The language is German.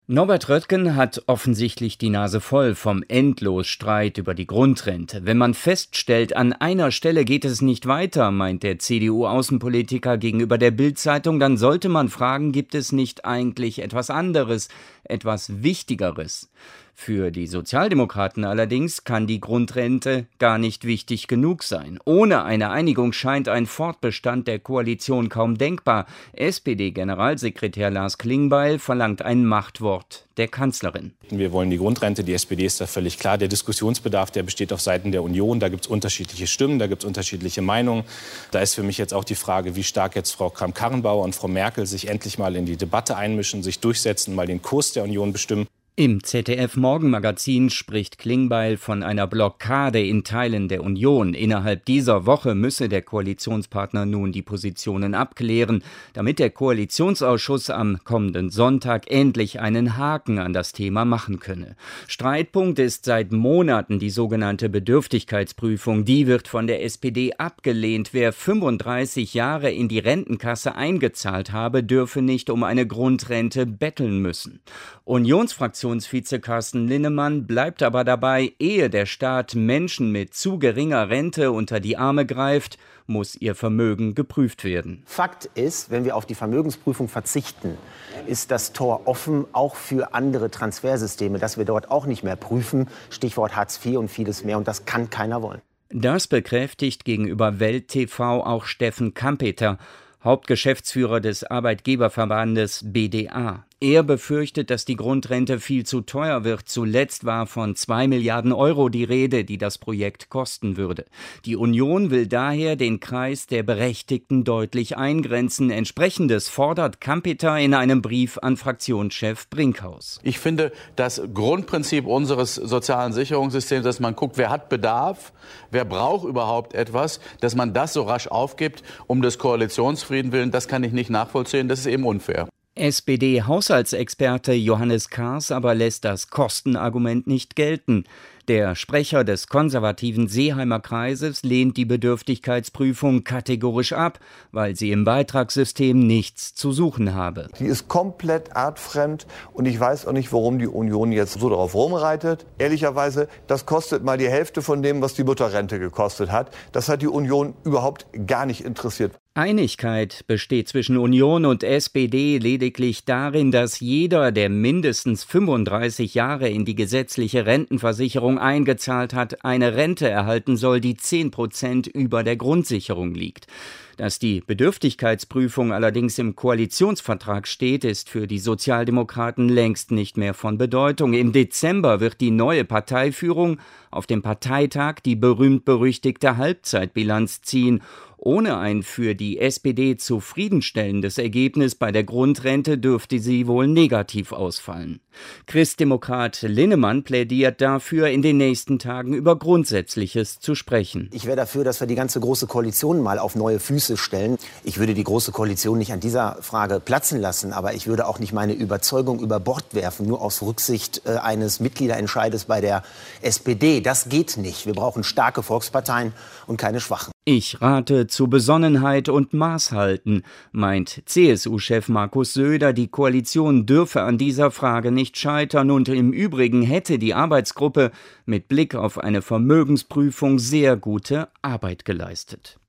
Norbert Röttgen hat offensichtlich die Nase voll vom Endlosstreit über die Grundrente. Wenn man feststellt, an einer Stelle geht es nicht weiter, meint der CDU-Außenpolitiker gegenüber der Bild-Zeitung, dann sollte man fragen, gibt es nicht eigentlich etwas anderes, etwas Wichtigeres? Für die Sozialdemokraten allerdings kann die Grundrente gar nicht wichtig genug sein. Ohne eine Einigung scheint ein Fortbestand der Koalition kaum denkbar. SPD-Generalsekretär Lars Klingbeil verlangt ein Machtwort der Kanzlerin. Wir wollen die Grundrente, die SPD ist da völlig klar. Der Diskussionsbedarf, der besteht auf Seiten der Union. Da gibt es unterschiedliche Stimmen, da gibt es unterschiedliche Meinungen. Da ist für mich jetzt auch die Frage, wie stark jetzt Frau Kramp-Karrenbauer und Frau Merkel sich endlich mal in die Debatte einmischen, sich durchsetzen, mal den Kurs der Union bestimmen. Im ZDF-Morgenmagazin spricht Klingbeil von einer Blockade in Teilen der Union. Innerhalb dieser Woche müsse der Koalitionspartner nun die Positionen abklären, damit der Koalitionsausschuss am kommenden Sonntag endlich einen Haken an das Thema machen könne. Streitpunkt ist seit Monaten die sogenannte Bedürftigkeitsprüfung. Die wird von der SPD abgelehnt. Wer 35 Jahre in die Rentenkasse eingezahlt habe, dürfe nicht um eine Grundrente betteln müssen. Unionsfraktionsvize Carsten Linnemann bleibt aber dabei, ehe der Staat Menschen mit zu geringer Rente unter die Arme greift, muss ihr Vermögen geprüft werden. Fakt ist, wenn wir auf die Vermögensprüfung verzichten, ist das Tor offen, auch für andere Transfersysteme, dass wir dort auch nicht mehr prüfen. Stichwort Hartz IV und vieles mehr. Und das kann keiner wollen. Das bekräftigt gegenüber Welt TV auch Steffen Kampeter, Hauptgeschäftsführer des Arbeitgeberverbandes BDA. Er befürchtet, dass die Grundrente viel zu teuer wird. Zuletzt war von 2 Milliarden Euro die Rede, die das Projekt kosten würde. Die Union will daher den Kreis der Berechtigten deutlich eingrenzen. Entsprechendes fordert Kampeter in einem Brief an Fraktionschef Brinkhaus. Ich finde, das Grundprinzip unseres sozialen Sicherungssystems, dass man guckt, wer hat Bedarf, wer braucht überhaupt etwas, dass man das so rasch aufgibt, um des Koalitionsfrieden willen, das kann ich nicht nachvollziehen, das ist eben unfair. SPD-Haushaltsexperte Johannes Kahrs aber lässt das Kostenargument nicht gelten. Der Sprecher des konservativen Seeheimer Kreises lehnt die Bedürftigkeitsprüfung kategorisch ab, weil sie im Beitragssystem nichts zu suchen habe. Die ist komplett artfremd und ich weiß auch nicht, warum die Union jetzt so darauf rumreitet. Ehrlicherweise, das kostet mal die Hälfte von dem, was die Mutterrente gekostet hat. Das hat die Union überhaupt gar nicht interessiert. Einigkeit besteht zwischen Union und SPD lediglich darin, dass jeder, der mindestens 35 Jahre in die gesetzliche Rentenversicherung eingezahlt hat, eine Rente erhalten soll, die 10% über der Grundsicherung liegt. Dass die Bedürftigkeitsprüfung allerdings im Koalitionsvertrag steht, ist für die Sozialdemokraten längst nicht mehr von Bedeutung. Im Dezember wird die neue Parteiführung auf dem Parteitag die berühmt-berüchtigte Halbzeitbilanz ziehen. Ohne ein für die SPD zufriedenstellendes Ergebnis bei der Grundrente dürfte sie wohl negativ ausfallen. Christdemokrat Linnemann plädiert dafür, in den nächsten Tagen über Grundsätzliches zu sprechen. Ich wäre dafür, dass wir die ganze Große Koalition mal auf neue Füße stellen. Ich würde die Große Koalition nicht an dieser Frage platzen lassen, aber ich würde auch nicht meine Überzeugung über Bord werfen, nur aus Rücksicht eines Mitgliederentscheides bei der SPD. Das geht nicht. Wir brauchen starke Volksparteien und keine schwachen. Ich rate zu Besonnenheit und Maßhalten, meint CSU-Chef Markus Söder. Die Koalition dürfe an dieser Frage nicht scheitern und im Übrigen hätte die Arbeitsgruppe mit Blick auf eine Vermögensprüfung sehr gute Arbeit geleistet.